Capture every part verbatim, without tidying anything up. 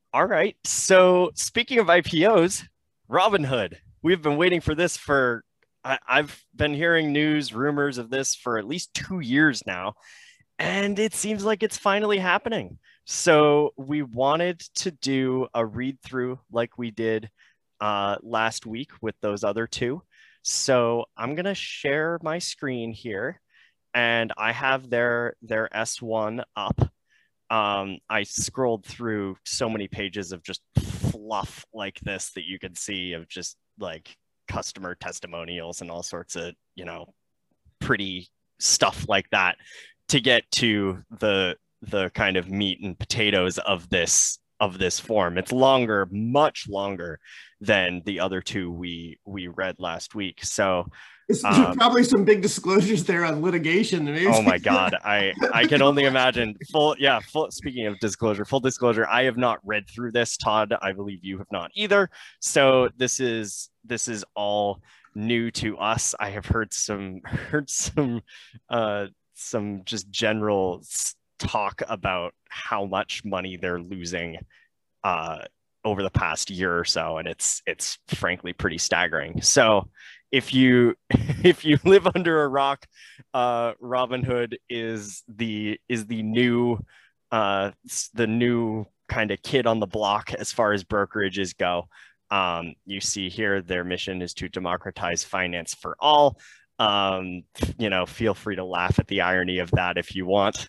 All right. So speaking of I P Os, Robinhood. We've been waiting for this for I, I've been hearing news, rumors of this for at least two years now, and it seems like it's finally happening. So we wanted to do a read through like we did uh, last week with those other two. So I'm gonna share my screen here, and I have their their S one up. um, I scrolled through so many pages of just fluff like this that you could see of just like customer testimonials and all sorts of, you know, pretty stuff like that to get to the the kind of meat and potatoes of this of this form. It's longer, much longer than the other two we we read last week. So It's, there's um, probably some big disclosures there on litigation. oh Maybe. my God. I I can only imagine full yeah, full speaking of disclosure, full disclosure, I have not read through this, Todd. I believe you have not either. So this is this is all new to us. I have heard some heard some uh some just general talk about how much money they're losing uh over the past year or so, and it's it's frankly pretty staggering. So if you if you live under a rock, uh, Robinhood is the is the new uh, the new kind of kid on the block as far as brokerages go. Um, you see here their mission is to democratize finance for all. Um, you know, feel free to laugh at the irony of that if you want.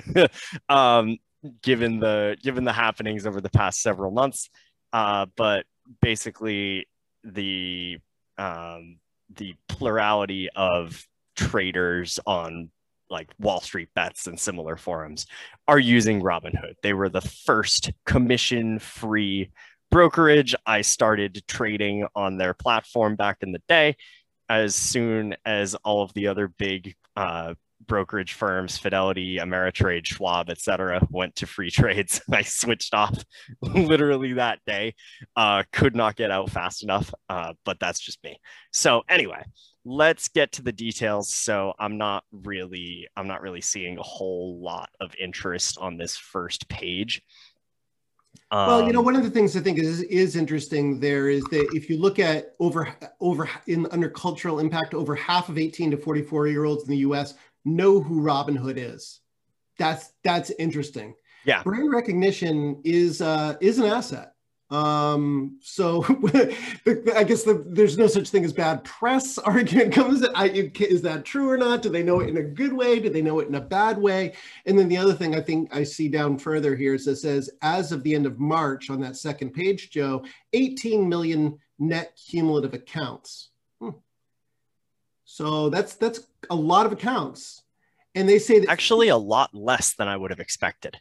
um, given the given the happenings over the past several months, uh, but basically the um, the plurality of traders on like Wall Street Bets and similar forums are using Robinhood. They were the first commission free brokerage. I started trading on their platform back in the day as soon as all of the other big uh, brokerage firms, Fidelity, Ameritrade, Schwab, et cetera, went to free trades. I switched off literally that day. Uh, could not get out fast enough, uh, but that's just me. So anyway, let's get to the details. So I'm not really, I'm not really seeing a whole lot of interest on this first page. Well, you know, Um, one of the things I think is is interesting there is that if you look at over over in under cultural impact, over half of eighteen to forty-four year olds in the U S know who Robinhood is. That's that's interesting. yeah, Brand recognition is uh, is an asset. Um, so I guess the, there's no such thing as bad press argument comes in. I, is that true or not? Do they know it in a good way? Do they know it in a bad way? And then the other thing I think I see down further here is it says, as of the end of March on that second page, Joe, eighteen million net cumulative accounts. Hmm. So that's that's a lot of accounts. And they say that actually a lot less than I would have expected.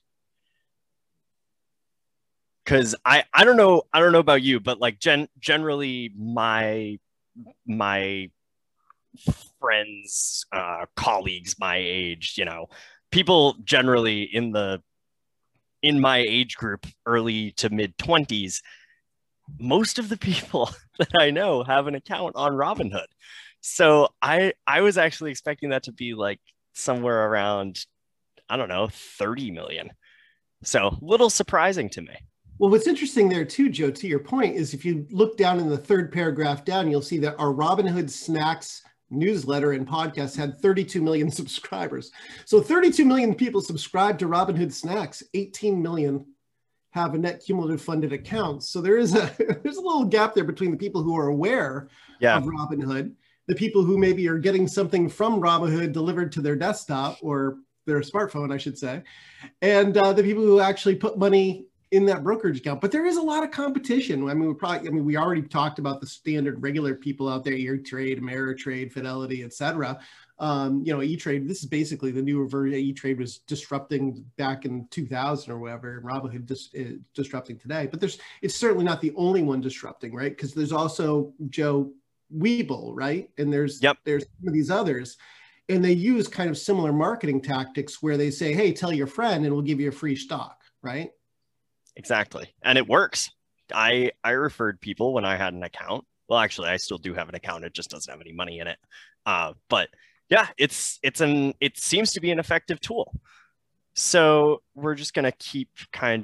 Because I I don't know I don't know about you, but like gen generally my my friends, uh, colleagues my age, you know, people generally in the in my age group, early to mid twenties, most of the people that I know have an account on Robinhood. So I I was actually expecting that to be like somewhere around, I don't know, thirty million. So a little surprising to me. Well, what's interesting there too, Joe, to your point, is if you look down in the third paragraph down, you'll see that our Robinhood Snacks newsletter and podcast had thirty-two million subscribers. So thirty-two million people subscribe to Robinhood Snacks, eighteen million have a net cumulative funded account. So there is a there's a little gap there between the people who are aware Yeah, of Robinhood, the people who maybe are getting something from Robinhood delivered to their desktop or their smartphone, I should say, and uh, the people who actually put money in that brokerage account. But there is a lot of competition. I mean, we probably, I mean, we already talked about the standard regular people out there, E-Trade, Ameritrade, Fidelity, et cetera. Um, you know, E-Trade, this is basically the newer version. E-Trade was disrupting back in two thousand or whatever, and Robinhood dis, uh, disrupting today. But there's, it's certainly not the only one disrupting, right? Because there's also Joe Webull, right? And there's, yep, there's some of these others. And they use kind of similar marketing tactics where they say, hey, tell your friend and we'll give you a free stock, right? exactly. And it works. I I referred people when I had an account. Well, actually, I still do have an account. It just doesn't have any money in it. Uh, but yeah, it's it's an it seems to be an effective tool. So we're just gonna keep kind of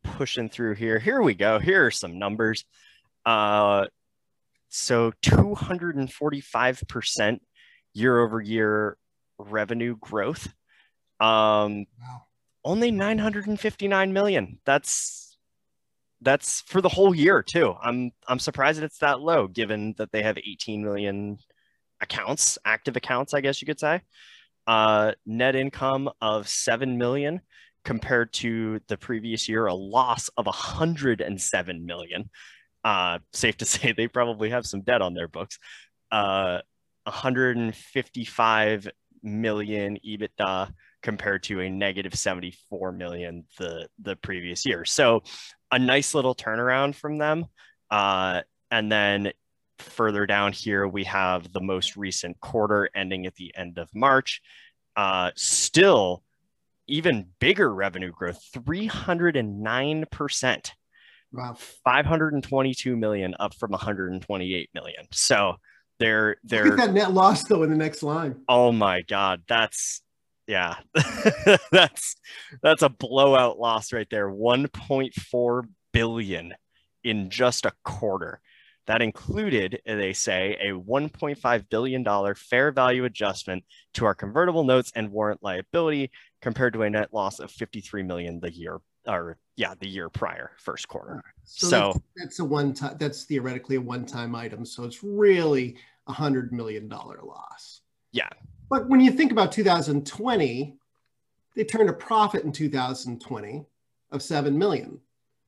pushing through here. Here we go. Here are some numbers. Uh, so two hundred forty-five percent year over year revenue growth. Um, Wow. Only nine hundred fifty-nine million. That's that's for the whole year too. I'm I'm surprised that it's that low, given that they have eighteen million accounts, active accounts, I guess you could say. Uh, net income of seven million compared to the previous year, a loss of one hundred seven million. Uh, safe to say they probably have some debt on their books. Uh, one hundred fifty-five million EBITDA compared to a negative seventy-four million the the previous year. So a nice little turnaround from them. Uh, and then further down here, we have the most recent quarter ending at the end of March. Uh, still even bigger revenue growth, three hundred nine percent. Wow. five hundred twenty-two million up from one hundred twenty-eight million. So they're they're Look at that net loss though in the next line. Oh my God, that's yeah, that's that's a blowout loss right there. one point four billion in just a quarter. That included, they say, a one point five billion dollars fair value adjustment to our convertible notes and warrant liability, compared to a net loss of fifty-three million dollars the year, or yeah, the year prior, first quarter. So, so that's, that's a one time. That's theoretically a one-time item. So it's really a hundred million dollar loss. Yeah. But when you think about two thousand twenty, they turned a profit in two thousand twenty of seven million.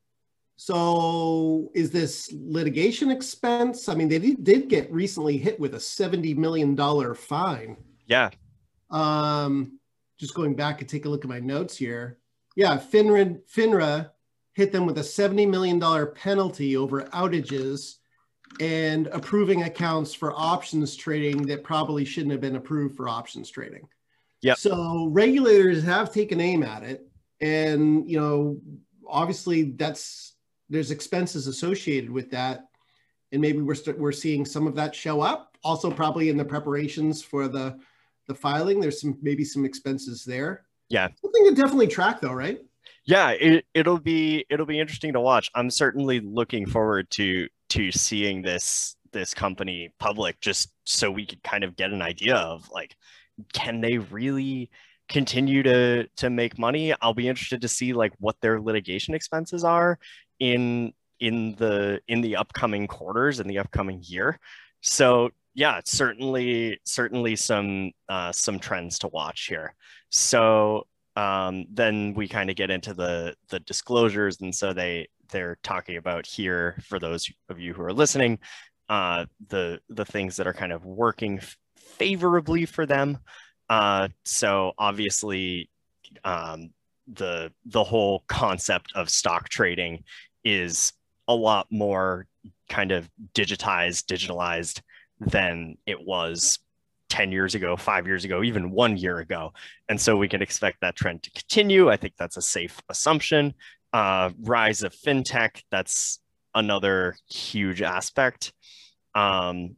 So is this litigation expense? I mean, they did, did get recently hit with a seventy million dollar fine. Yeah. Um, just going back and take a look at my notes here. Yeah, FINRA, FINRA hit them with a seventy million dollar penalty over outages and approving accounts for options trading that probably shouldn't have been approved for options trading. Yeah. So regulators have taken aim at it, and you know, obviously that's there's expenses associated with that, and maybe we're st- we're seeing some of that show up. Also, probably in the preparations for the the filing, there's some maybe some expenses there. Yeah. Something to definitely track, though, right? Yeah, it, it'll be it'll be interesting to watch. I'm certainly looking forward to to seeing this this company public, just so we could kind of get an idea of like, can they really continue to to make money? I'll be interested to see like what their litigation expenses are in in the in the upcoming quarters and the upcoming year. So yeah, certainly certainly some uh, some trends to watch here. So um, then we kind of get into the the disclosures, and so they they're talking about here, for those of you who are listening, uh, the the things that are kind of working favorably for them. Uh, so obviously, um, the the whole concept of stock trading is a lot more kind of digitized, digitalized than it was ten years ago, five years ago, even one year ago. And so we can expect that trend to continue. I think that's a safe assumption. Uh, rise of fintech, that's another huge aspect. Um,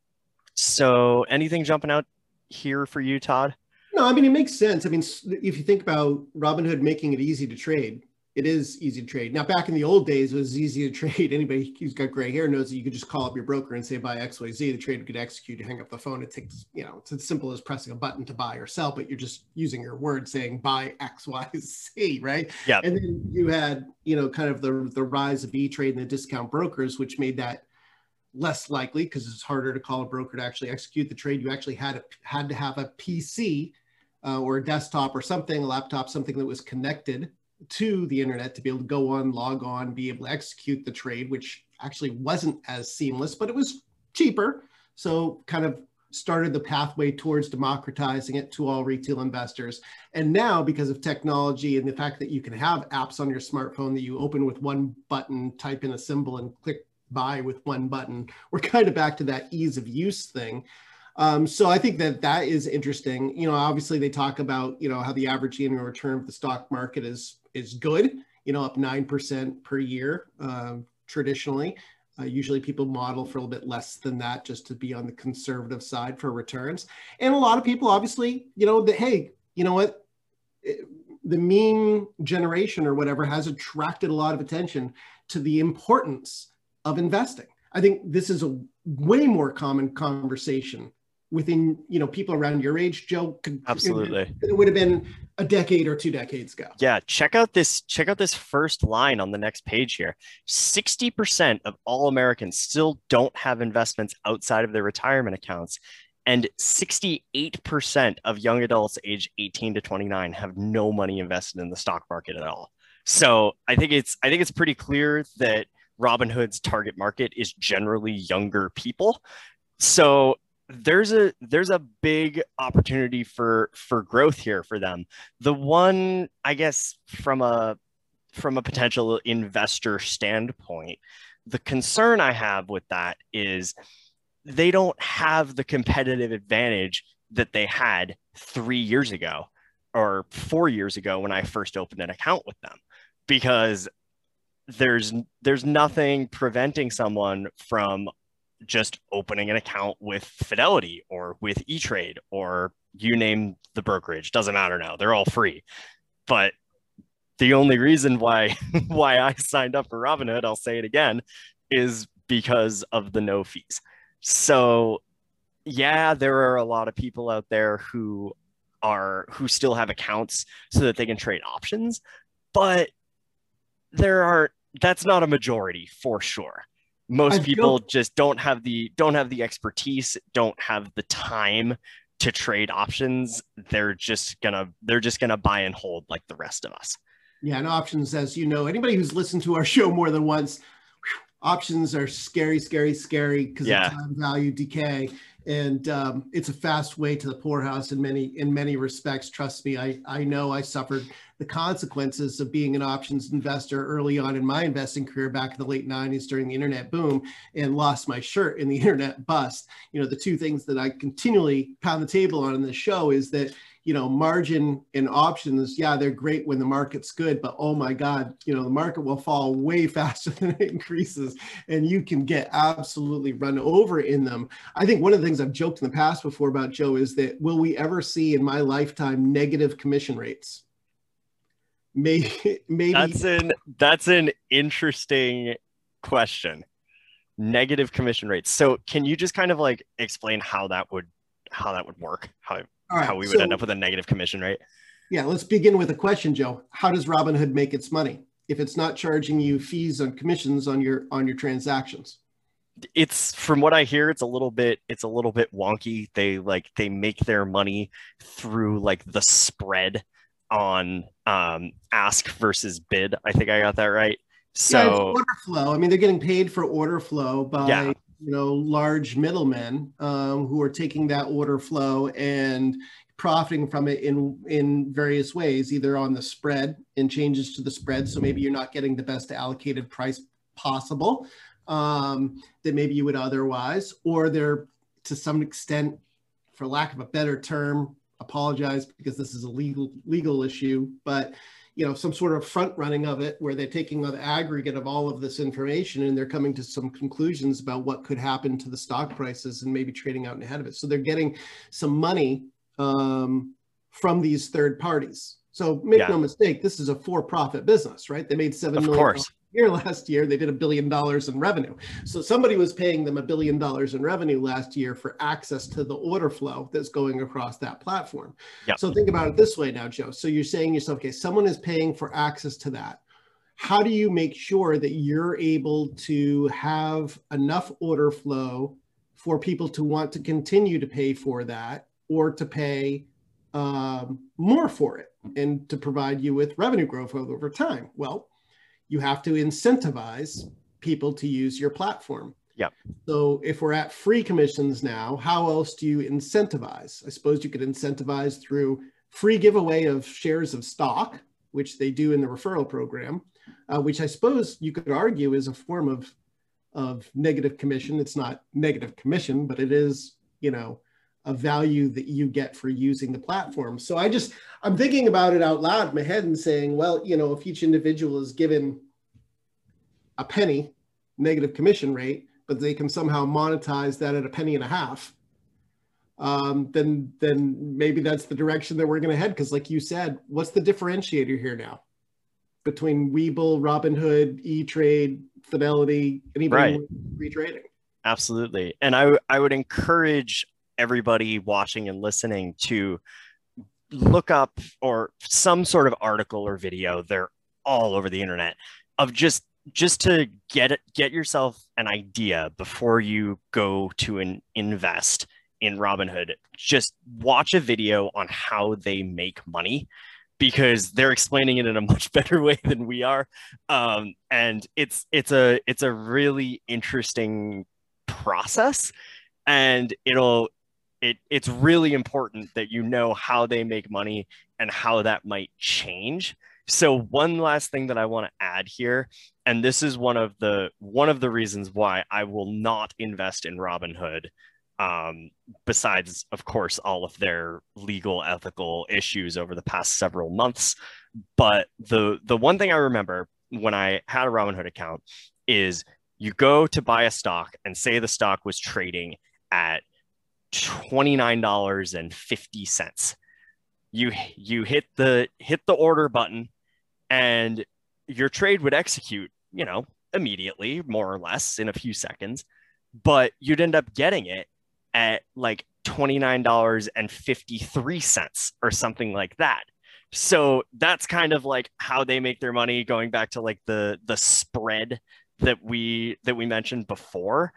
so anything jumping out here for you, Todd? No, I mean, it makes sense. I mean, if you think about Robinhood making it easy to trade, it is easy to trade. Now, back in the old days, it was easy to trade. Anybody who's got gray hair knows that you could just call up your broker and say, buy X Y Z. The trader could execute, you hang up the phone. It takes, you know, it's as simple as pressing a button to buy or sell, but you're just using your word saying buy X Y Z, right? Yeah. And then you had, you know, kind of the, the rise of E-Trade and the discount brokers, which made that less likely because it's harder to call a broker to actually execute the trade. You actually had, a, had to have a P C uh, or a desktop or something, a laptop, something that was connected to the internet to be able to go on, log on, be able to execute the trade, which actually wasn't as seamless, but it was cheaper. So kind of started the pathway towards democratizing it to all retail investors. And now, because of technology and the fact that you can have apps on your smartphone that you open with one button, type in a symbol and click buy with one button, we're kind of back to that ease of use thing. Um, so I think that that is interesting. You know, obviously they talk about, you know, how the average annual return of the stock market is is good, you know, up nine percent per year um, traditionally. Uh, usually people model for a little bit less than that just to be on the conservative side for returns. And a lot of people obviously, you know, that, hey, you know what, it, the meme generation or whatever has attracted a lot of attention to the importance of investing. I think this is a way more common conversation within, you know, people around your age, Joe. Absolutely. It, it would have been a decade or two decades ago. Yeah. Check out this, check out this first line on the next page here. sixty percent of all Americans still don't have investments outside of their retirement accounts. And sixty-eight percent of young adults age eighteen to twenty-nine have no money invested in the stock market at all. So I think it's, I think it's pretty clear that Robinhood's target market is generally younger people. So there's a there's a big opportunity for for growth here for them. The one, I guess, from a from a potential investor standpoint, the concern I have with that is they don't have the competitive advantage that they had three years ago or four years ago when I first opened an account with them, because there's there's nothing preventing someone from just opening an account with Fidelity or with E-Trade or you name the brokerage. Doesn't matter now. They're all free. But the only reason why why I signed up for Robinhood, I'll say it again, is because of the no fees. So yeah, there are a lot of people out there who are who still have accounts so that they can trade options, but there are that's not a majority for sure. Most people just don't have the don't have the expertise, don't have the time to trade options. They're just gonna they're just gonna buy and hold like the rest of us. Yeah, and options, as you know, anybody who's listened to our show more than once, options are scary, scary, scary because yeah. of time value decay, and um, it's a fast way to the poorhouse in many in many respects. Trust me, I I know I suffered the consequences of being an options investor early on in my investing career back in the late nineties during the internet boom, and lost my shirt in the internet bust. You know, the two things that I continually pound the table on in this show is that, you know, margin and options, yeah, they're great when the market's good, but oh my God, you know, the market will fall way faster than it increases and you can get absolutely run over in them. I think one of the things I've joked in the past before about, Joe, is that will we ever see in my lifetime negative commission rates? Maybe, maybe. That's an, that's an interesting question. Negative commission rates. So can you just kind of like explain how that would, how that would work? How Right, how we would so, end up with a negative commission rate? Yeah, let's begin with a question, Joe. How does Robinhood make its money if it's not charging you fees on commissions on your on your transactions? It's, from what I hear, it's a little bit it's a little bit wonky. They like they make their money through like the spread on um, ask versus bid. I think I got that right. So yeah, it's order flow. I mean, they're getting paid for order flow by yeah. you know, large middlemen um, who are taking that order flow and profiting from it in in various ways, either on the spread and changes to the spread. So maybe you're not getting the best allocated price possible um, that maybe you would otherwise, or they're to some extent, for lack of a better term, apologize because this is a legal legal issue, but you know, some sort of front running of it where they're taking the aggregate of all of this information and they're coming to some conclusions about what could happen to the stock prices and maybe trading out ahead of it. So they're getting some money um, from these third parties. So make yeah. no mistake, this is a for-profit business, right? They made seven million dollars a year last year. They did a billion dollars in revenue. So somebody was paying them a billion dollars in revenue last year for access to the order flow that's going across that platform. Yep. So think about it this way now, Joe. So you're saying to yourself, okay, someone is paying for access to that. How do you make sure that you're able to have enough order flow for people to want to continue to pay for that or to pay um, more for it and to provide you with revenue growth over time? Well, you have to incentivize people to use your platform. Yeah. So if we're at free commissions now, how else do you incentivize? I suppose you could incentivize through free giveaway of shares of stock, which they do in the referral program, uh, which I suppose you could argue is a form of, of negative commission. It's not negative commission, but it is, you know, a value that you get for using the platform. So I just, I'm thinking about it out loud in my head and saying, well, you know, if each individual is given a penny negative commission rate, but they can somehow monetize that at a penny and a half, um, then then maybe that's the direction that we're going to head. Because, like you said, what's the differentiator here now between Webull, Robinhood, E-Trade, Fidelity, anybody Right. free trading? Absolutely. And I, w- I would encourage everybody watching and listening to look up or some sort of article or video. They're all over the internet of just just to get it, get yourself an idea before you go to an invest in Robinhood. Just watch a video on how they make money, because they're explaining it in a much better way than we are. Um, and it's it's a it's a really interesting process, and it'll it it's really important that you know how they make money and how that might change. So one last thing that I want to add here, and this is one of the one of the reasons why I will not invest in Robinhood, um, besides, of course, all of their legal, ethical issues over the past several months. But the the one thing I remember when I had a Robinhood account is you go to buy a stock and say the stock was trading at twenty-nine dollars and fifty cents. You you hit the hit the order button, and your trade would execute, you know, immediately, more or less in a few seconds, but you'd end up getting it at like twenty-nine dollars and fifty-three cents or something like that. So that's kind of like how they make their money, going back to like the the spread that we that we mentioned before.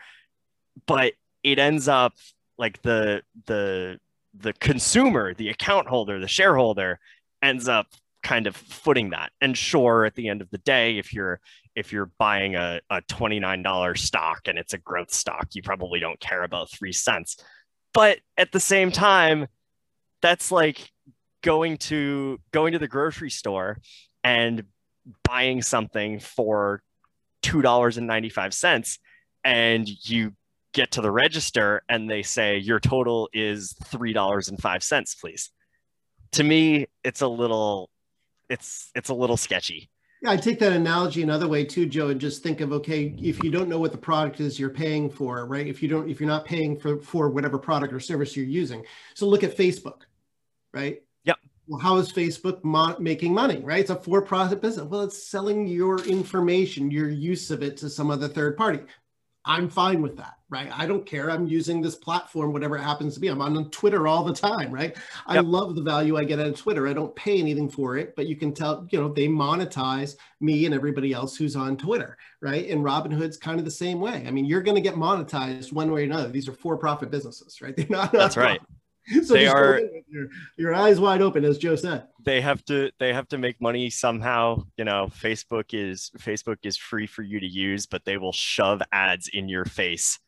But it ends up like the the the consumer, the account holder, the shareholder ends up kind of footing that. And sure, at the end of the day, if you're if you're buying a, a twenty-nine dollars stock and it's a growth stock, you probably don't care about three cents. But at the same time, that's like going to going to the grocery store and buying something for two dollars and ninety-five cents, and you get to the register and they say your total is three dollars and five cents, please. To me, it's a little it's it's a little sketchy. Yeah, I take that analogy another way too, Joe, and just think of, okay, if you don't know what the product is you're paying for, right? If you don't, if you're not paying for, for whatever product or service you're using. So look at Facebook, right? Yep. Well, how is Facebook mo- making money, right? It's a for-profit business. Well, it's selling your information, your use of it to some other third party. I'm fine with that, right? I don't care. I'm using this platform, whatever it happens to be. I'm on Twitter all the time, right? I Yep. love the value I get out of Twitter. I don't pay anything for it, but you can tell, you know, they monetize me and everybody else who's on Twitter, right? And Robinhood's kind of the same way. I mean, you're going to get monetized one way or another. These are for-profit businesses, right? They're not. That's right. So they are your, your eyes wide open, as Joe said. They have to they have to make money somehow. You know, Facebook is Facebook is free for you to use, but they will shove ads in your face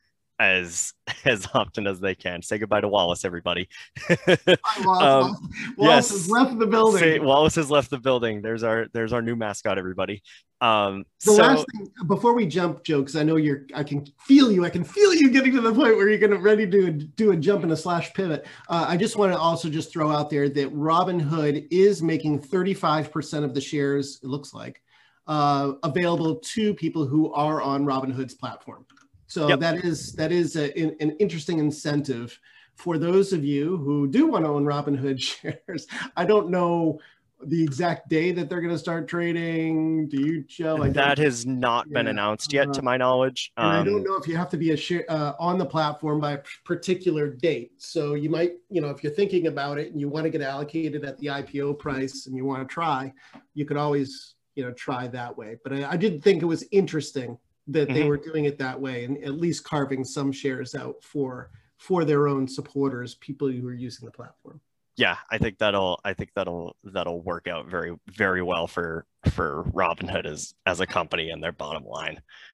as as often as they can. Say goodbye to Wallace, everybody. Wallace, um, Wallace yes, has left the building. Say, Wallace has left the building. There's our there's our new mascot, everybody. Um, the so, last thing before we jump, Joe, because I know you're, I can feel you. I can feel you getting to the point where you're going to ready to do a jump and a slash pivot. Uh, I just want to also just throw out there that Robinhood is making thirty-five percent of the shares, it looks like, uh, available to people who are on Robinhood's platform. So yep. that is that is a, an interesting incentive for those of you who do want to own Robinhood shares. I don't know the exact day that they're going to start trading. Do you, Joe? That has not yeah. been announced yet, uh, to my knowledge. And um, I don't know if you have to be a share, uh, on the platform by a particular date. So you might, you know, if you're thinking about it and you want to get allocated at the I P O price and you want to try, you could always, you know, try that way. But I, I did think it was interesting that mm-hmm. they were doing it that way and at least carving some shares out for for their own supporters, people who are using the platform. Yeah, I think that'll I think that'll that'll work out very very well for for Robinhood as as a company and their bottom line.